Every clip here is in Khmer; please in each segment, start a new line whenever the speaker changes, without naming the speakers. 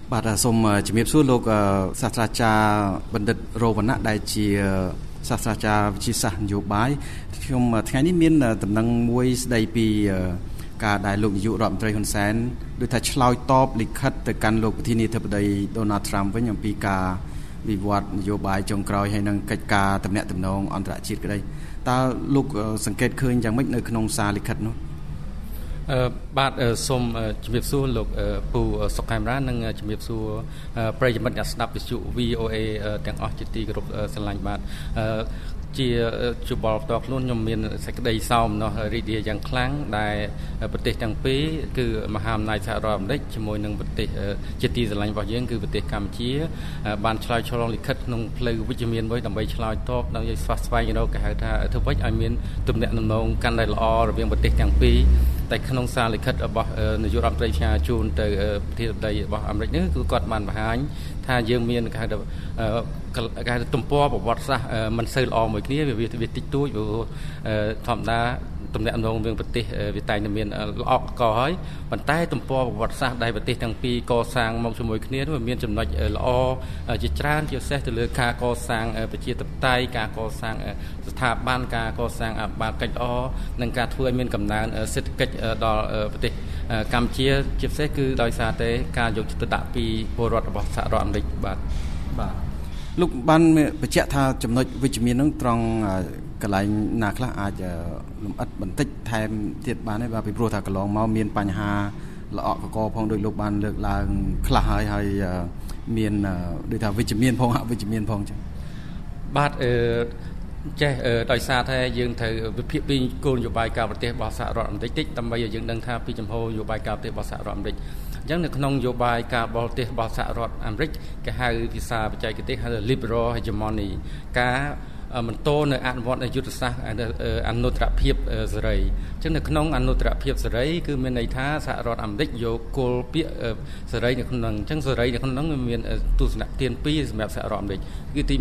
បាទសូមជំរាបសួរលោកសាស្ត្រាចារ្យបណ្ឌិតរវណ្ណៈដែលជាសាស្ត្រាចារ្យវិទ្យាសាស្ត្រនយោបាយខ្ញុំថ្ងៃនេះមានដំណឹងមួយស្ដីពីការដែលលោកនាយករដ្ឋមន្ត្រីហ៊ុនសែនដូចថាឆ្លើយតបលិខិតទៅកាន់លោកប្រធានាធិបតី Donald Trump វិញអំពីការវិវត្តនយោបាយចុងក្រោយហើយនឹងកិច្ចការទំនាក់ទំនងអន្តរជាតិក្តីតើលោកសង្កេតឃើញយ៉ាងម៉េចនៅក្នុងសារលិខិតនោះ
បាទសូមជំរាបសួរលោកពូសុកខេមរានិងជំរាបសួរប្រិយមិត្តអ្នកស្ដាប់វិទ្យុ VOA ទាំងអស់ជាទីគោរពស្រឡាញ់បាទជាជួបល់ផ្ទាល់ខ្លួនខ្ញុំមានសេចក្តីសោមនស្សរីករាយយ៉ាងខ្លាំងដែលប្រទេសទាំងពីរគឺមហាអំណាចសហរដ្ឋអាមេរិកជាមួយនឹងប្រទេសជាទីស្រឡាញ់របស់យើងគឺប្រទេសកម្ពុជាបានឆ្លើយឆ្លងលិខិតក្នុងផ្លូវវិជ្ជមានមួយដើម្បីឆ្លើយតបដល់ស្វះស្វែងរកគេហៅថាធ្វើម៉េចឲ្យមានទំនាក់ទំនងកាន់តែល្អរវាងប្រទេសទាំងពីរតែក្នុងសារលិខិតរបស់នាយករដ្ឋមន្ត្រីផ្ញើជូនទៅប្រធានាធិបតីរបស់អាមេរិកនេះគឺគាត់បានបង្ហាញថាយើងមានគេហៅថាទំព័រប្រវត្តិសាស្ត្រមិនសូវល្អមួយគ្នាវាតិចតួចព្រោះធម្មតាទំនាក់ទំនងរវាងប្រទេសវាតែងតែមានល្អកកហើយប៉ុន្តែទំព័រប្រវត្តិសាស្ត្រដែលប្រទេសទាំងពីរកសាងមកជាមួយគ្នានោះមានចំណុចល្អជាច្រើនជាពិសេសទៅលើការកសាងប្រជាធិបតេយ្យការកសាងស្ថាប័នការកសាងអភិបាលកិច្ចល្អនិងការធ្វើឲ្យមានកំណើនសេដ្ឋកិច្ចដល់ប្រទេសកម្ពុជាជាពិសេសគឺដោយសារតែការយកចិត្តទុកដាក់ពីពលរដ្ឋរបស់សហរដ្ឋអាមេរិកបាទ
លោកបានបញ្ជាក់ថាចំណុចវិជ្ជមាននឹងត្រង់កន្លែងណាខ្លះអាចលម្អិតបន្តិចថែមទៀតបានទេបាទពីព្រោះថាកន្លងមកមានបញ្ហាល្អកកផងដោយលោកបានលើកឡើងខ្លះហើយមានដូចថាវិជ្ជមានផងអវិជ្ជមានផងចឹង
បាទចេះដោយសារតែយើងត្រូវវិភាគពីគោលនយោបាយការប្រទេសរបស់សហរដ្ឋអាមេរិកតិចដើម្បីឲ្យយើងដឹងថាពីចំហននយោបាយការប្រទេសរបស់សហរដ្ឋអាមេរិកអញ្ចឹងនៅក្នុងនយោបាយការបរទេសរបស់សហរដ្ឋអាមេរិកគេហៅភាសាបច្ចេកទេសហៅ liberal hegemony ការបន្តនៅអនុវត្តយុទ្ធសាស្ត្រអនុត្តរភាពសេរីអញ្ចឹងនៅក្នុងអនុត្តរភាពសេរីគឺមានន័យថាសហរដ្ឋអាមេរិកយកគោលពាក្យសេរីនៅក្នុងអញ្ចឹងសេរីនៅក្នុងនោះមានទស្សនៈទានពីរសម្រាប់សហរដ្ឋអាមេរិកគឺទី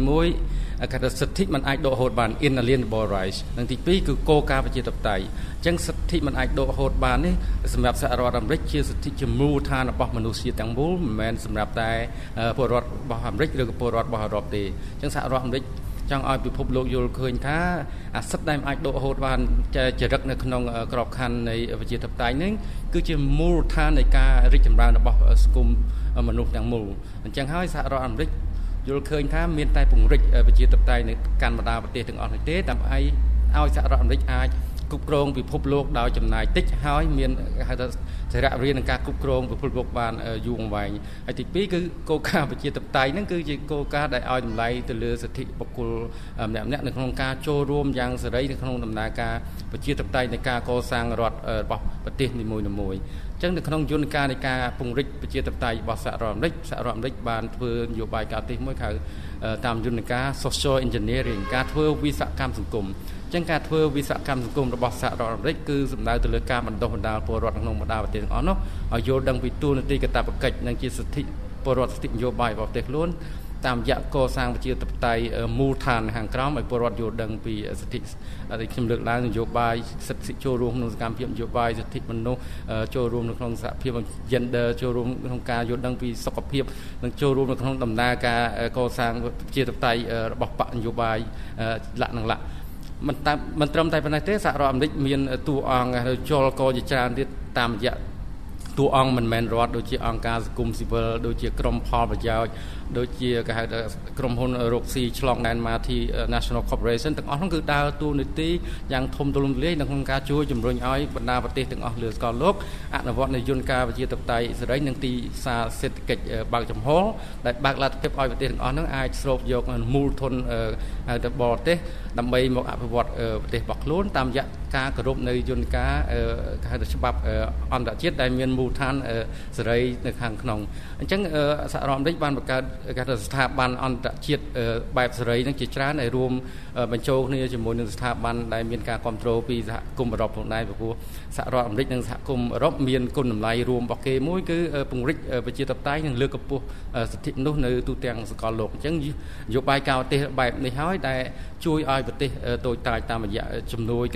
1គេថាសិទ្ធិមិនអាចដកហូតបាន inalienable rights និងទី2គឺគោលការណ៍ប្រជាធិបតេយ្យអញ្ចឹងសិទ្ធិមិនអាចដកហូតបាននេះសម្រាប់សហរដ្ឋអាមេរិកជាសិទ្ធិជាមូលដ្ឋានរបស់មនុស្សជាតិទាំងមូលមិនមែនសម្រាប់តែពលរដ្ឋរបស់អាមេរិកឬក៏ពលរដ្ឋរបស់អឺរ៉ុបទេអញ្ចឹងសហរដ្ឋអាមេរិកចង់ឲ្យពិភពលោកយល់ឃើញថាអាសិទ្ធិដែលអាចដកហូតបានចរិតនៅក្នុងក្របខ័ណ្ឌនៃប្រជាធិបតេយ្យនេះគឺជាមូលដ្ឋាននៃការរីកចម្រើនរបស់សង្គមមនុស្សទាំងមូលអញ្ចឹងហើយសហរដ្ឋអាមេរិកយល់ឃើញថាមានតែពង្រីកប្រជាធិបតេយ្យនៅកាន់បណ្ដាប្រទេសទាំងអស់នេះទេដើម្បីឲ្យសហរដ្ឋអាមេរិកអាចគ្រប់គ្រងពិភពលោកដោយចំណាយតិចហើយមានហៅថាសារៈរៀននឹងការគ្រប់គ្រងពិភពលោកបានយូរអង្វែងហើយទី2គឺគោលការណ៍ប្រជាធិបតេយ្យហ្នឹងគឺជាគោលការណ៍ដែលឲ្យតម្លៃទៅលើសិទ្ធិបុគ្គលម្នាក់ៗនៅក្នុងការចូលរួមយ៉ាងសេរីនៅក្នុងដំណើរការប្រជាធិបតេយ្យនៃការកសាងរដ្ឋរបស់ប្រទេសនីមួយៗអញ្ចឹងនៅក្នុងយន្តការនៃការពង្រីកប្រជាធិបតេយ្យរបស់សហរដ្ឋអាមេរិកបានធ្វើនយោបាយការទេសមួយហៅតាមយន្តការ social engineering ការធ្វើវិស្វកម្មសង្គមចឹងការធ្វើវិស្វកម្មសង្គមរបស់សហរដ្ឋអាមេរិកគឺសំដៅទៅលើការបណ្ដុះបណ្ដាលពលរដ្ឋក្នុងបណ្ដាប្រទេសទាំងអស់នោះឲ្យយល់ដឹងពីទួលនីតិកាតព្វកិច្ចនិងជាសិទ្ធិពលរដ្ឋសិទ្ធិនយោបាយរបស់ប្រទេសខ្លួនតាមរយៈកសាងប្រជាធិបតេយ្យមូលដ្ឋានខាងក្រោមឲ្យពលរដ្ឋយល់ដឹងពីសិទ្ធិដែលខ្ញុំលើកឡើងនយោបាយសិទ្ធិចូលរួមក្នុងសកម្មភាពនយោបាយសិទ្ធិមនុស្សចូលរួមនៅក្នុងសហភាព gender ចូលរួមក្នុងការយល់ដឹងពីសុខភាពនិងចូលរួមនៅក្នុងដំណើរការកសាងប្រជាធិបតេយ្យរបស់បកនយោបាយលក្ខណៈមិនត្រឹមតែប៉ុណ្ណេះទេសហរដ្ឋអាមេរិកមានតួអង្គជលកជាច្រើនទៀតតាមរយៈតួអង្គមិនមែនរដ្ឋដូចជាអង្គការសង្គមស៊ីវិលដូចជាក្រុមផលប្រយោជន៍ដូចជាគេហៅថាក្រុមហ៊ុនរកស៊ីឆ្លងដែនម៉ាធី National Corporation ទាំងអស់នោះគឺដើរតួនាទីយ៉ាងធំទូលំទូលាយនៅក្នុងការជួយជំរុញឲ្យបណ្ដាប្រទេសទាំងអស់លើសកលលោកអនុវត្តនូវយន្តការប្រជាធិបតេយ្យសេរីនិងទីផ្សារសេដ្ឋកិច្ចបើកចំហដែលបើកលទ្ធភាពឲ្យប្រទេសទាំងអស់នោះអាចស្រូបយកមូលធនទៅបរទេសដើម្បីមកអភិវឌ្ឍប្រទេសរបស់ខ្លួនតាមរយៈការគោរពនៅយន្តការគេហៅថាច្បាប់អន្តរជាតិដែលមានមូលដ្ឋានសេរីនៅខាងក្នុងអញ្ចឹងសហរដ្ឋអាមេរិកបានបង្កើតគេថាស្ថាប័នអន្តរជាតិបែបសេរីនឹងជាច្រើនដែលរួមបញ្ចូលគ្នាជាមួយនឹងស្ថាប័នដែលមានការគ្រប់គ្រងពីសហគមន៍អឺរ៉ុបផងដែរព្រោះសហរដ្ឋអាមេរិកនិងសហគមន៍អឺរ៉ុបមានគុណតម្លៃរួមរបស់គេមួយគឺពង្រីកប្រជាធិបតេយ្យនិងលើកកម្ពស់សិទ្ធិមនុស្សនៅទូទាំងសកលលោកអញ្ចឹងនយោបាយការប្រទេសបែបនេះហើយដែលជួយឲ្យប្រទេសតូចតាចតាមរយៈជំនួយក្តីតាមរ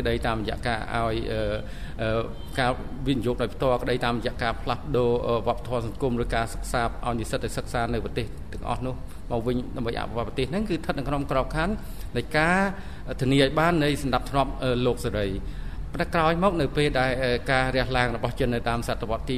រយៈការឲ្យការវិនិយោគដោយផ្ទាល់ក្តីតាមរយៈការផ្លាស់ប្ដូរវប្បធម៌សង្គមឬការសិក្សាឲ្យនិស្សិតទៅសិក្សានៅប្រទេសទាំងអស់នោះមកវិញដើម្បីអភិវឌ្ឍប្រទេសហ្នឹងគឺស្ថិតនៅក្នុងក្របខ័ណ្ឌនៃការធានាឲ្យបាននៃសន្តិភាពលោកសេរីប៉ុន្តែក្រោយមកនៅពេលដែលការរះឡើងរបស់ចិននៅតាមសតវត្សទី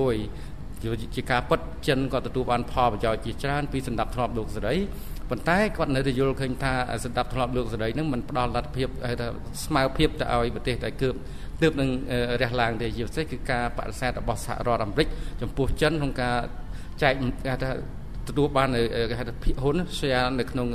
21ជាការពិតចិនក៏ទទួលបានផលប្រយោជន៍ជាច្រើនពីសន្តិភាពលោកសេរីប៉ុន្តែគាត់នៅតែយល់ឃើញថាសន្តិភាពលោកសេរីនឹងមិនផ្ដល់លទ្ធភាពថាស្មើភាពទៅឲ្យប្រទេសដែលទើបនឹងរះឡើងទេជាពិសេសគឺការបដិសេធរបស់សហរដ្ឋអាមេរិកចំពោះចិនក្នុងការចែកថាទទួលបានគេហៅថាភាគហ៊ុន share នៅក្នុង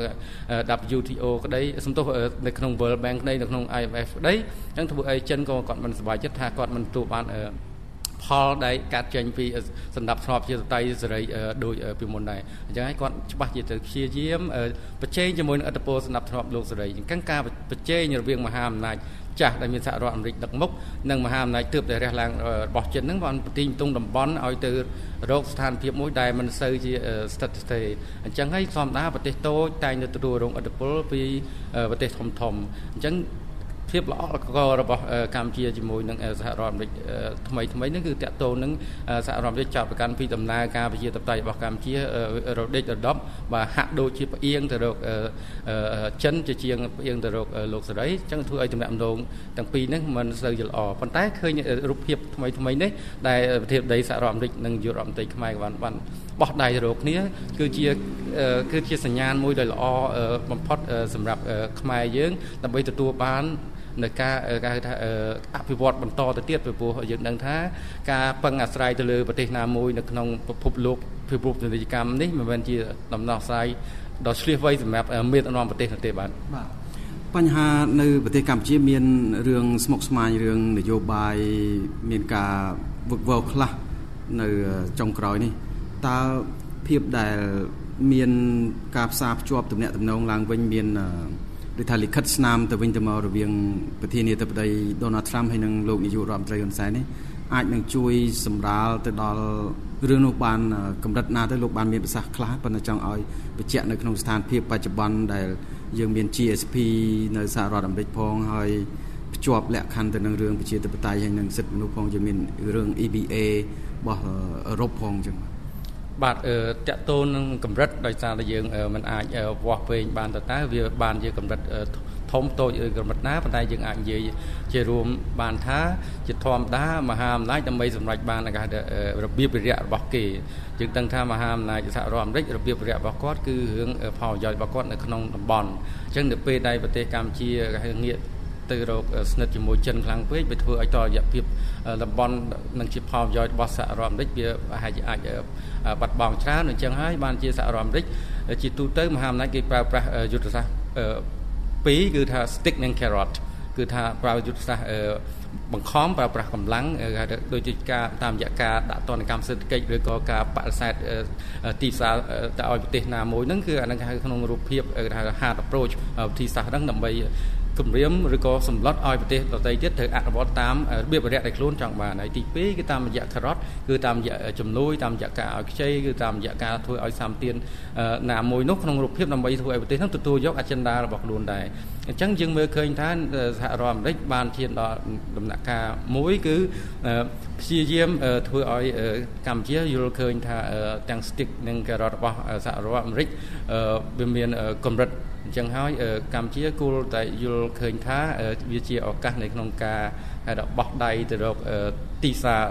WTO ក្តីសំទោសនៅក្នុង World Bank ក្តីនៅក្នុង IMF ក្តីអញ្ចឹងធ្វើឲ្យចិនក៏គាត់មិនសប្បាយចិត្តថាគាត់មិនទទួលបានផលដែលកាត់ចេញពីសន្តិភាពជាតៃសេរីដោយពីមុនដែរអញ្ចឹងហើយគាត់ច្បាស់ជាទៅព្យាយាមប្រជែងជាមួយនឹងឥទ្ធិពលសន្តិភាពលោកសេរីអញ្ចឹងការប្រជែងរវាងមហាអំណាចចាស់ដែលមានសហរដ្ឋអាមេរិកដឹកមុខនិងមហាអំណាចទើបតែរះឡើងរបស់ចិនហ្នឹងបានប្រទីងទងតំបន់ឲ្យទៅរកស្ថានភាពមួយដែលមិនសូវជាស្ថិតស្ថេរអញ្ចឹងហើយធម្មតាប្រទេសតូចតែងតែទទួលរងឥទ្ធិពលពីប្រទេសធំអញ្ចឹងភាពល្អករបស់កម្ពុជាជាមួយនឹងសហរដ្ឋអាមេរិកថ្មីហ្នឹងគឺតាក់ទងនឹងសហរដ្ឋអាមេរិកចាប់ប្រកាន់ពីដំណើរការប្រជាធិបតេយ្យរបស់កម្ពុជារដេករដប់បាទហាក់ដូចជាផ្អៀងទៅរកចិនជាជាងផ្អៀងទៅរកលោកសេរីអញ្ចឹងធ្វើឲ្យទំនាក់ទំនងទាំងពីរហ្នឹងមិនសូវជាល្អប៉ុន្តែឃើញរូបភាពថ្មីនេះដែលប្រធានាធិបតីសហរដ្ឋអាមេរិកនិងយុវរដ្ឋមន្ត្រីខ្មែរបានបោះដៃទៅរកគ្នាគឺជាសញ្ញាណមួយដ៏ល្អបំផុតសម្រាប់ខ្មែរយើងដើម្បីទទួលបាននៅការគេថាអភិវឌ្ឍបន្តទៅទៀតពីព្រោះយើងដឹងថាការពឹងអាស្រ័យទៅលើប្រទេសណាមួយនៅក្នុងពិភពលោកពិភពពាណិជ្ជកម្មនេះមិនមែនជាដំណោះស្រាយដ៏ឆ្លៀសវៃសម្រាប់មេដឹកនាំប្រទេសទេបាទ
បញ្ហានៅប្រទេសកម្ពុជាមានរឿងស្មុគស្មាញរឿងនយោបាយមានការវឹកវរខ្លះនៅចុងក្រោយនេះតើភាពដែលមានការផ្សារភ្ជាប់ទំនាក់ទំនងឡើងវិញមានដូចថាលិខិតស្នាមទៅវិញទៅមករវាងប្រធានាធិបតី Donald Trump ហើយនិងលោកនាយករដ្ឋមន្ត្រីហ៊ុនសែននេះអាចនឹងជួយសម្រាលទៅដល់រឿងនោះបានកម្រិតណាទៅលោកបានមានប្រសាសន៍ខ្លះប៉ុន្តែចង់ឲ្យបញ្ជាក់នៅក្នុងស្ថានភាពបច្ចុប្បន្នដែលយើងមាន GSP នៅសហរដ្ឋអាមេរិកផងហើយភ្ជាប់លក្ខខណ្ឌទៅនឹងរឿងប្រជាធិបតេយ្យហើយនិងសិទ្ធិមនុស្សផងយើងមានរឿង EBA របស់អឺរ៉ុបផងអញ្ចឹង
បាទតាក់ទងនឹងកម្រិតដោយសារតែយើងមិនអាចវាស់វែងបានតើវាបានជាកម្រិតធំតូចកម្រិតណាប៉ុន្តែយើងអាចនិយាយជារួមបានថាជាធម្មតាមហាអំណាចដើម្បីសម្រេចបានរបៀបវិរៈរបស់គេយើងដឹងថាមហាអំណាចសហរដ្ឋអាមេរិករបៀបវិរៈរបស់គាត់គឺរឿងផលប្រយោជន៍របស់គាត់នៅក្នុងតំបន់អញ្ចឹងនៅពេលដែលប្រទេសកម្ពុជាងាកទៅរកស្និទ្ធជាមួយចិនខ្លាំងពេកវាធ្វើឲ្យតររយៈភាពតំបន់នឹងជាផលប្រយោជន៍របស់សហរដ្ឋអាមេរិកវាអាចបាត់បង់ច្រើនអញ្ចឹងហើយបានជាសហរដ្ឋអាមេរិកជាទូទៅមហាអំណាចគេប្រើប្រាស់យុទ្ធសាស្ត្រពីរគឺថា stick និង carrot គឺថាប្រើយុទ្ធសាស្ត្របង្ខំប្រើប្រាស់កម្លាំងដូចជាការតាមរយៈការដាក់ទណ្ឌកម្មសេដ្ឋកិច្ចឬក៏ការបដិសេធទីផ្សារទៅឲ្យប្រទេសណាមួយហ្នឹងគឺអានឹងហៅក្នុងរូបភាពហៅ hard approach វិធីសាស្ត្រហ្នឹងដើម្បីគម្រាមឬក៏សម្លុតឲ្យប្រទេសដទៃទៀតត្រូវអនុវត្តតាមរបៀបវិរៈដែលខ្លួនចង់បានហើយទី2គឺតាមរយៈ carrot គឺតាមរយៈជំនួយតាមរយៈការឲ្យខ្ចីគឺតាមរយៈការធ្វើឲ្យសម្ពាធណាមួយនោះក្នុងរូបភាពដើម្បីធ្វើឲ្យប្រទេសនោះទទួលយក agenda របស់ខ្លួនដែរអញ្ចឹងយើងមើលឃើញថាសហរដ្ឋអាមេរិកបានឈានដល់ដំណាក់កាលមួយគឺព្យាយាមធ្វើឲ្យកម្ពុជាយល់ឃើញថាទាំង stick និង carrot របស់សហរដ្ឋអាមេរិកវាមានកម្រិតអញ្ចឹងហើយកម្ពុជាគួរតែយល់ឃើញថាវាជាឱកាសនៅក្នុងការបោះដៃទៅរកទីផ្សារ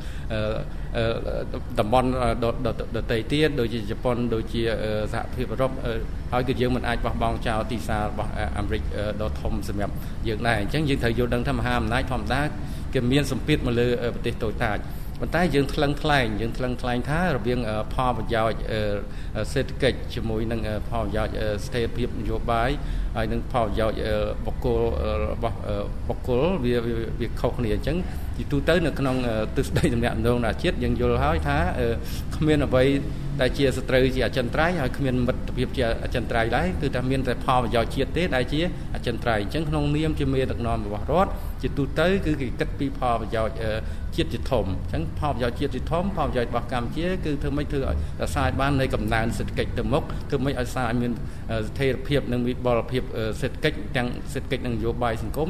តំបន់ដទៃទៀតដូចជាជប៉ុនដូចជាសហភាពអឺរ៉ុបហើយគឺយើងមិនអាចបោះបង់ចោលទីផ្សាររបស់អាមេរិកដ៏ធំសម្រាប់យើងដែរអញ្ចឹងយើងត្រូវយល់ដឹងថាមហាអំណាចធម្មតាគេមានសម្ពាធមកលើប្រទេសតូចតាចប៉ុន្តែយើងថ្លឹងថ្លែងថារបៀងផលប្រយោជន៍សេដ្ឋកិច្ចជាមួយនឹងផលប្រយោជន៍ស្ថិរភាពនយោបាយហើយនឹងផលប្រយោជន៍បុគ្គលរបស់បុគ្គលវាខុសគ្នាអញ្ចឹងទីទូទៅនៅក្នុងទិសដៅទំនាក់ទំនងអាជាតិយើងយល់ហើយថាគ្មានអ្វីដែលជាសត្រូវជាអចិន្ត្រៃយ៍ហើយគ្មានមិត្តភាពជាអចិន្ត្រៃយ៍ដែរគឺថាមានតែផលប្រយោជន៍ជាតិទេដែលជាអចិន្ត្រៃយ៍អញ្ចឹងក្នុងនាមជាមេដឹកនាំរបស់រដ្ឋជាទូទៅគឺគេគិតពីផលប្រយោជន៍ជាតិជាធំអញ្ចឹងផលប្រយោជន៍ជាតិជាធំផលប្រយោជន៍របស់កម្ពុជាគឺធ្វើម៉េចធ្វើឲ្យរក្សាបាននៃកំណើនសេដ្ឋកិច្ចទៅមុខធ្វើម៉េចឲ្យសារឲ្យមានស្ថិរភាពនិងវិបលភាពសេដ្ឋកិច្ចទាំងសេដ្ឋកិច្ចនិងនយោបាយសង្គម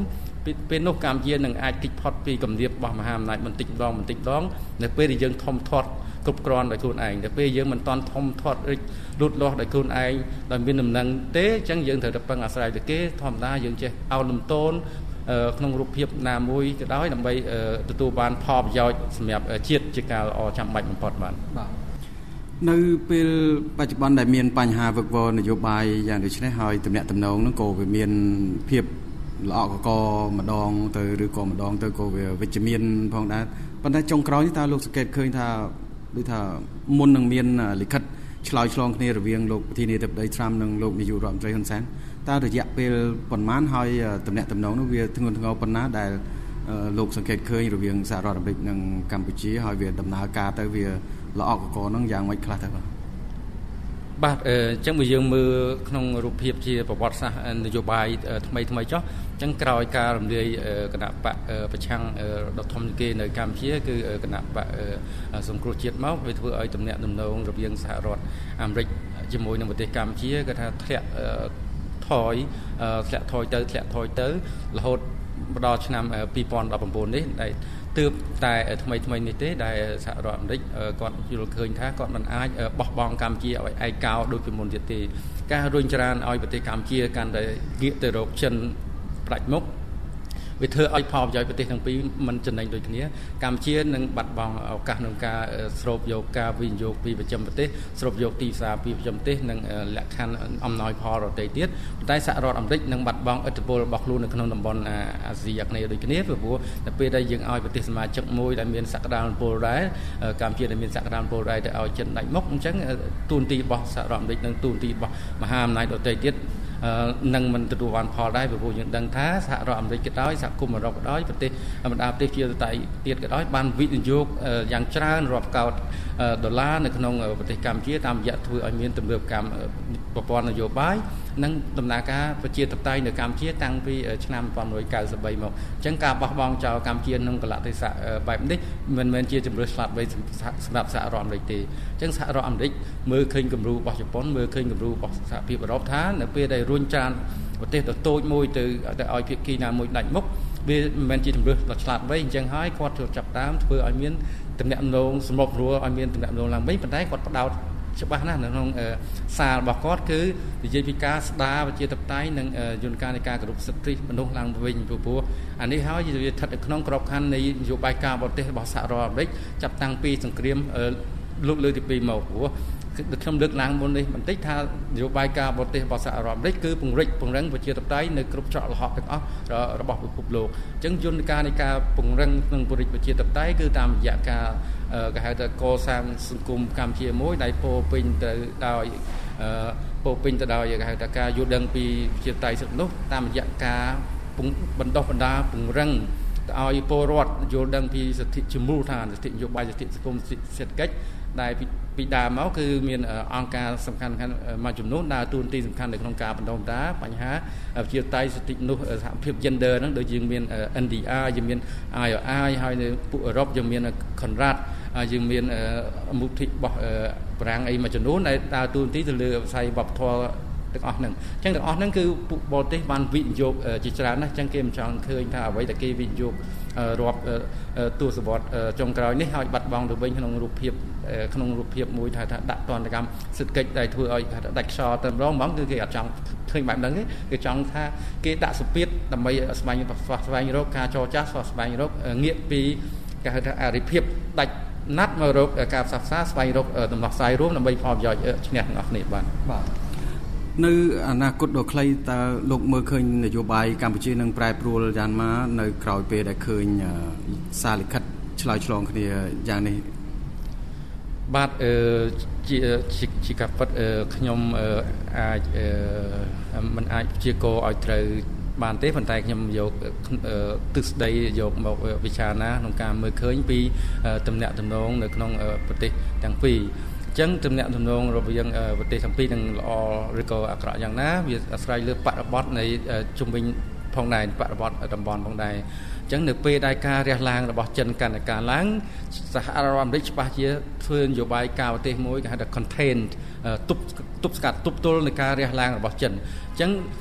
ពេលនោះកម្ពុជានឹងអាចតិចផុតពីគំនាបរបស់មហាអំណាចបន្តិចម្ដងនៅពេលដែលយើងធំធាត់គ្រប់គ្រាន់ដោយខ្លួនឯងតែពេលយើងមិនតាន់ធំធាត់រិចលូតលាស់ដោយខ្លួនឯងដោយមានដំណឹងទេអញ្ចឹងយើងត្រូវតែពឹងអាស្រ័យទៅគេធម្មតាយើងចេះអោនលំទោនក្នុងរូបភាពណាមួយក៏ដោយដើម្បីទទួលបានផលប្រយោជន៍សម្រាប់ជាតិជាការល្អចាំបាច់បំផុតបាទ
នៅពេលបច្ចុប្បន្នដែលមានបញ្ហាវឹកវរនយោបាយយ៉ាងដូចនេះហើយទំនាក់ទំនងហ្នឹងក៏វាមានភាពល្អកម្ដងទៅឬក៏ម្ដងទៅក៏វាវិជ្ជមានផងដែរប៉ុន្តែចុងក្រោយនេះតើលោកសង្កេតឃើញថាដូចថាមុននឹងមានលិខិតឆ្លើយឆ្លងគ្នារវាងលោកប្រធានាធិបតី Trump និងលោកនាយករដ្ឋមន្ត្រីហ៊ុនសែនតើរយៈពេលប៉ុន្មានហើយទំនាក់ទំនងនោះវាធ្ងន់ធ្ងរប៉ុណ្ណាដែលលោកសង្កេតឃើញរវាងសហរដ្ឋអាមេរិកនិងកម្ពុជាហើយវាដំណើរការទៅវាល្អកកហ្នឹងយ៉ាងម៉េចខ្លះទៅ
បាទអញ្ចឹងបើយើងមើលក្នុងរូបភាពជាប្រវត្តិសាស្ត្រនយោបាយថ្មីចុះអញ្ចឹងក្រោយការរំលាយគណៈបកប្រឆាំងដ៏ធំជាងគេនៅកម្ពុជាគឺគណៈបកសង្គ្រោះជាតិមកវាធ្វើឲ្យទំនាក់ទំនងរវាងសហរដ្ឋអាមេរិកជាមួយនឹងប្រទេសកម្ពុជាគាត់ថាធ្លាក់ថយទៅរហូតដល់ឆ្នាំ2019នេះដែលទើបតែថ្មីនេះទេដែលសហរដ្ឋអាមេរិកគាត់យល់ឃើញថាគាត់មិនអាចបោះបង់កម្ពុជាឲ្យឯកោដូចពីមុនទៀតទេការរុញច្រានឲ្យប្រទេសកម្ពុជាកាន់តែងាកទៅរកចិនផ្ដាច់មុខវាធ្វើឲ្យផលប្រយោជន៍ប្រទេសទាំងពីរមិនចំណេញដូចគ្នាកម្ពុជានឹងបាត់បង់ឱកាសក្នុងការស្រូបយកការវិនិយោគពីប្រចាំប្រទេសស្រូបយកទីផ្សារពីប្រចាំប្រទេសនិងលក្ខខណ្ឌអំណោយផលរតីទៀតប៉ុន្តែសហរដ្ឋអាមេរិកនឹងបាត់បង់ឥទ្ធិពលរបស់ខ្លួននៅក្នុងតំបន់អាស៊ីអាគ្នេយ៍ដូចគ្នាព្រោះតែពេលដែលយើងឲ្យប្រទេសសមាជិកមួយដែលមានសក្តានុពលដែរកម្ពុជាដែលមានសក្តានុពលដែរទៅឲ្យចិនដាច់មុខអញ្ចឹងទូនទីរបស់សហរដ្ឋអាមេរិកនិងទូនទីរបស់មហាអំណាចដទៃទៀតនឹងមិនទទួលបានផលដែរព្រោះយើងដឹងថាសហរដ្ឋអាមេរិកក៏ដោយសហគមន៍អឺរ៉ុបក៏ដោយប្រទេសបណ្ដាប្រទេសជាតៃទៀតក៏ដោយបានវិនិយោគយ៉ាងច្រើនរាប់កោតដុល្លារនៅក្នុងប្រទេសកម្ពុជាតាមរយៈធ្វើឲ្យមានទំនើបកម្មប្រព័ន្ធនយោបាយនិងដំណើរការប្រជាធិបតេយ្យនៅកម្ពុជាតាំងពីឆ្នាំ1993មកអញ្ចឹងការបោះបង់ចោលកម្ពុជាក្នុងកលៈទេសៈបែបនេះមិនមែនជាជំរឿនឆ្លាតវៃសម្រាប់សហរដ្ឋអាមេរិកទេអញ្ចឹងសហរដ្ឋអាមេរិកមើលឃើញគំរូរបស់ជប៉ុនមើលឃើញគំរូរបស់សហភាពអឺរ៉ុបថានៅពេលដែលរុញច្រានប្រទេសទៅតូចមួយទៅឲ្យភាគីណាមួយដាច់មុខវាមិនមែនជាជំរឿនដ៏ឆ្លាតវៃអញ្ចឹងហើយគាត់ចូលចាប់តាមធ្វើឲ្យមានទំនាក់ទំនងសម្របរួលឲ្យមានទំនាក់ទំនងឡើងវិញប៉ុន្តែគាត់ផ្ដោតច្បាស់ណាស់នៅក្នុងសាររបស់គាត់គឺនិយាយពីការស្ដារប្រជាធិបតេយ្យនិងយន្តការនៃការគោរពសិទ្ធិមនុស្សឡើងវិញព្រោះអានេះហើយវាស្ថិតនៅក្នុងក្របខ័ណ្ឌនៃនយោបាយការបរទេសរបស់សហរដ្ឋអាមេរិកចាប់តាំងពីសង្គ្រាមលោកលើកទី2មកព្រោះខ្ញុំលើកឡើងមុននេះបន្តិចថានយោបាយការបរទេសរបស់សហរដ្ឋអាមេរិកគឺពង្រឹងប្រជាធិបតេយ្យនៅគ្រប់ច្រកល្ហកទាំងអស់របស់ពិភពលោកអញ្ចឹងយន្តការនៃការពង្រឹងនិងពង្រីកប្រជាធិបតេយ្យគឺតាមរយៈការគេហៅថាកសាងសង្គមកម្ពុជាមួយដែលពោពេញទៅដោយគេហៅថាការយល់ដឹងពីប្រជាធិបតេយ្យសិទ្ធិមនុស្សតាមរយៈការបណ្ដុះបណ្ដាលពង្រឹងឲ្យពលរដ្ឋយល់ដឹងពីសិទ្ធិជាមូលដ្ឋានសិទ្ធិនយោបាយសិទ្ធិសង្គមសេដ្ឋកិច្ចដែលពីដើមមកគឺមានអង្គការសំខាន់មួយចំនួនដើរតួនាទីសំខាន់នៅក្នុងការបណ្ដុះបណ្ដាលបញ្ហាប្រជាធិបតេយ្យសិទ្ធិមនុស្សសហភាព gender ហ្នឹងដូចយើងមាន NDR យើងមាន IRI ហើយនៅពួកអឺរ៉ុបយើងមាន CONRAD យើងមានមុខធិរបស់បារាំងអីមួយចំនួនដែលដើរតួនាទីទៅលើវិស័យវប្បធម៌ទាំងអស់ហ្នឹងអញ្ចឹងទាំងអស់ហ្នឹងគឺពួកបរទេសបានវិនិយោគជាច្រើនណាស់អញ្ចឹងគេមិនចង់ឃើញថាអ្វីដែលគេវិនិយោគរាប់ទសវត្សរ៍ចុងក្រោយនេះឲ្យបាត់បង់ទៅវិញក្នុងរូបភាពមួយថាដាក់ទណ្ឌកម្មសេដ្ឋកិច្ចដែលធ្វើឲ្យដាច់ខ្យល់តែម្ដងគឺគេអត់ចង់ឃើញបែបហ្នឹងទេគេចង់ថាគេដាក់សម្ពាធដើម្បីស្វែងរកការចរចាស្វែងរកងាកពីគេហៅថាអរិភាពដាច់ណាត់មករកការផ្សះផ្សាស្វែងរកដំណោះស្រាយរួមដើម្បីផលប្រយោជន៍ឈ្នះទាំងអស់គ្នាបាទ
នៅអនាគតដ៏ខ្លីតើលោកមើលឃើញនយោបាយកម្ពុជានឹងប្រែប្រួលយ៉ាងម៉េចនៅក្រោយពេលដែលឃើញសារលិខិតឆ្លើយឆ្លងគ្នាយ៉ាងនេះ
បាទជាការពិតខ្ញុំអាចមិនអាចព្យាករឲ្យត្រូវបានទេប៉ុន្តែខ្ញុំយកទិសដីយកមកវិចារណាក្នុងការមើលឃើញពីទំនាក់ទំនងនៅក្នុងប្រទេសទាំងពីរអញ្ចឹងទំនាក់ទំនងរវាងប្រទេសទាំងពីរនឹងល្អឬក៏អាក្រក់យ៉ាងណាវាអាស្រ័យលើបរិបទនៃជំនាញផងដែរបរិបទតំបន់ផងដែរអញ្ចឹងនៅពេលដែលការរះឡើងរបស់ចិនកាន់តែកើនឡើងសហរដ្ឋអាមេរិកច្បាស់ជាធ្វើនយោបាយការបរទេសមួយគេហៅថា contain ទប់ស្កាត់ទប់ទល់នឹងការរះឡើងរបស់ចិនអញ្ចឹង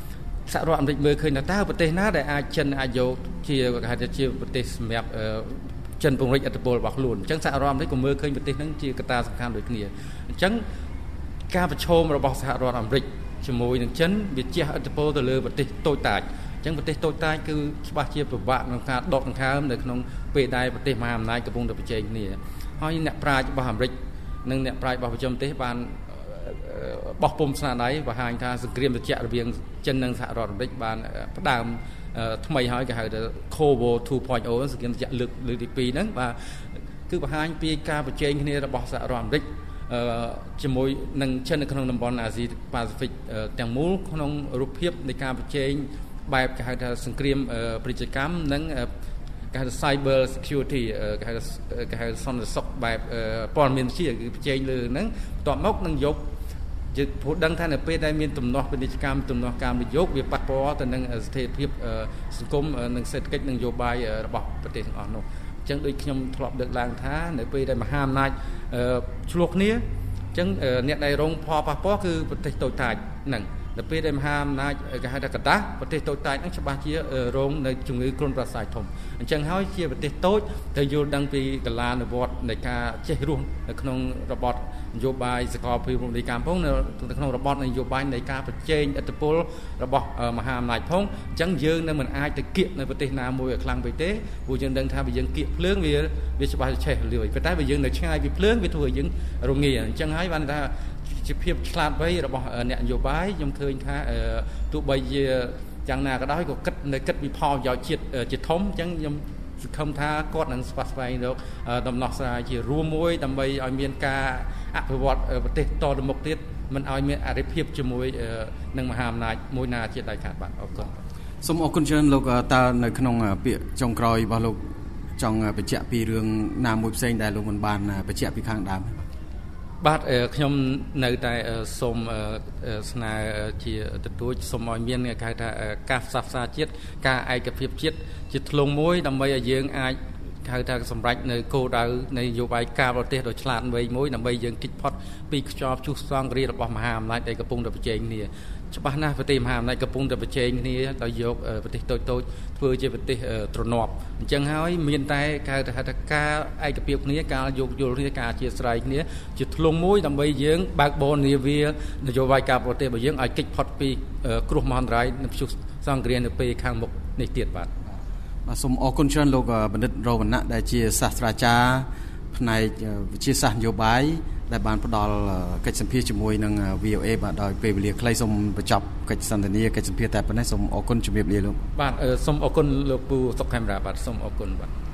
សហរដ្ឋអាមេរិកមើលឃើញថាតើប្រទេសណាដែលអាចចិនអាចយកជាគេហៅថាជាប្រទេសសម្រាប់ចិនពង្រីកឥទ្ធិពលរបស់ខ្លួនអញ្ចឹងសហរដ្ឋអាមេរិកក៏មើលឃើញប្រទេសហ្នឹងជាកត្តាសំខាន់ដូចគ្នាអញ្ចឹងការប្រឈមរបស់សហរដ្ឋអាមេរិកជាមួយនឹងចិនវាជះឥទ្ធិពលទៅលើប្រទេសតូចតាចអញ្ចឹងប្រទេសតូចតាចគឺច្បាស់ជាពិបាកក្នុងការដកដង្ហើមនៅក្នុងពេលដែលប្រទេសមហាអំណាចកំពុងតែប្រជែងគ្នាហើយអ្នកប្រាជ្ញរបស់អាមេរិកនិងអ្នកប្រាជ្ញរបស់ប្រចាំប្រទេសបានបោះពុម្ពស្នាដៃបង្ហាញថាសង្គ្រាមត្រជាក់រវាងចិននិងសហរដ្ឋអាមេរិកបានផ្ដើមថ្មីហើយគេហៅថា Cold War 2.0 សង្គ្រាមត្រជាក់លើកទី2ហ្នឹងបាទគឺបង្ហាញពីការប្រជែងគ្នារបស់សហរដ្ឋអាមេរិកជាមួយនឹងចិននៅក្នុងតំបន់អាស៊ីប៉ាស៊ីហ្វិកទាំងមូលក្នុងរូបភាពនៃការប្រជែងបែបគេហៅថាសង្គ្រាមពាណិជ្ជកម្មនិងគេហៅថា cyber security គេហៅសន្តិសុខបែបព័ត៌មានវិទ្យាគឺប្រជែងលើហ្នឹងបន្ទាប់មកនឹងយកយើងព្រោះដឹងថានៅពេលដែលមានទំនាស់ពាណិជ្ជកម្មទំនាស់ការវិនិយោគវាប៉ះពាល់ទៅនឹងស្ថិរភាពសង្គមនិងសេដ្ឋកិច្ចនិងនយោបាយរបស់ប្រទេសទាំងអស់នោះអញ្ចឹងដូចខ្ញុំធ្លាប់លើកឡើងថានៅពេលដែលមហាអំណាចឆ្លោះគ្នាអញ្ចឹងអ្នកដែលរងផលប៉ះពាល់គឺប្រទេសតូចតាចហ្នឹងដល់ពេលដែលមហាអំណាចគេហៅថាកដាស់ប្រទេសតូចតាចហ្នឹងច្បាស់ជារងនៅជំងឺគ្រុនប្រសាយធំអញ្ចឹងហើយជាប្រទេសតូចត្រូវយល់ដឹងពីកលានុវត្តនៃការចេះរស់នៅក្នុងរបបនយោបាយសកលភាវូបនីយកម្មផងនៅក្នុងរបបនយោបាយនៃការប្រជែងឥទ្ធិពលរបស់មហាអំណាចផងអញ្ចឹងយើងនៅមិនអាចទៅគៀកនៅប្រទេសណាមួយឲ្យខ្លាំងពេកទេព្រោះយើងដឹងថាបើយើងគៀកភ្លើងវាច្បាស់ឆេះលឿនប៉ុន្តែបើយើងនៅឆ្ងាយពីភ្លើងវាធ្វើឲ្យយើងរងាអញ្ចឹងហើយបានថាជាភាពឆ្លាតវៃរបស់អ្នកនយោបាយខ្ញុំឃើញថាទោះបីជាយ៉ាងណាក៏ដោយក៏គិតពីផលប្រយោជន៍ជាតិជាធំអញ្ចឹងខ្ញុំសង្ឃឹមថាគាត់នឹងស្វាស្វែងរកដំណោះស្រាយជារួមមួយដើម្បីឲ្យមានការអភិវឌ្ឍប្រទេសតទៅមុខទៀតមិនឲ្យមានអរិភាពជាមួយនឹងមហាអំណាចមួយណាជាដាច់ខាតបាទអរគុណ
សូមអរគុណច្រើនលោកតើនៅក្នុងពាក្យចុងក្រោយរបស់លោកចង់បញ្ជាក់ពីរឿងណាមួយផ្សេងដែលលោកមិនបានបញ្ជាក់ពីខាងដើម
បាទខ្ញុំនៅតែសូមស្នើជាទទូចសូមឲ្យមានគេហៅថាការផ្សះផ្សាជាតិការឯកភាពជាតិជាធ្លុងមួយដើម្បីឲ្យយើងអាចហៅថាសម្រេចនៅគោលដៅនៃនយោបាយការបរទេសដ៏ឆ្លាតវៃមួយដើម្បីយើងគេចផុតពីខ្យល់ព្យុះសង្គ្រាមរបស់មហាអំណាចដែលកំពុងតែប្រជែងគ្នាច្បាស់ណាស់ប្រទេសមហាអំណាចកំពុងតែប្រជែងគ្នាដោយយកប្រទេសតូចធ្វើជាប្រទេសទ្រនាប់អញ្ចឹងហើយមានតែគេហៅថាការឯកភាពគ្នាការយោគយល់គ្នាការអធិស្ឋានគ្នាជាធ្លុងមួយដើម្បីយើងបើកបរនាវានយោបាយការបរទេសរបស់យើងឲ្យគេចផុតពីគ្រោះមហន្តរាយនិងព្យុះសង្គ្រាមនៅពេលខាងមុខនេះទៀតបាទ
សូមអរគុណច្រើនលោកបណ្ឌិតរវណ្ណៈដែលជាសាស្ត្រាចារ្យផ្នែកវិទ្យាសាស្ត្រនយោបាយដែលបានផ្ដល់កិច្ចសម្ភាសជាមួយនឹង VOA បាទដោយពេលវេលាខ្លីសូមបញ្ចប់កិច្ចសន្ទនាកិច្ចសម្ភាសតែប៉ុណ្ណេះសូមអរគុណជំរាបលាលោក
បាទសូមអរគុណលោកពូសុកខេមរាបាទសូមអរគុណបាទ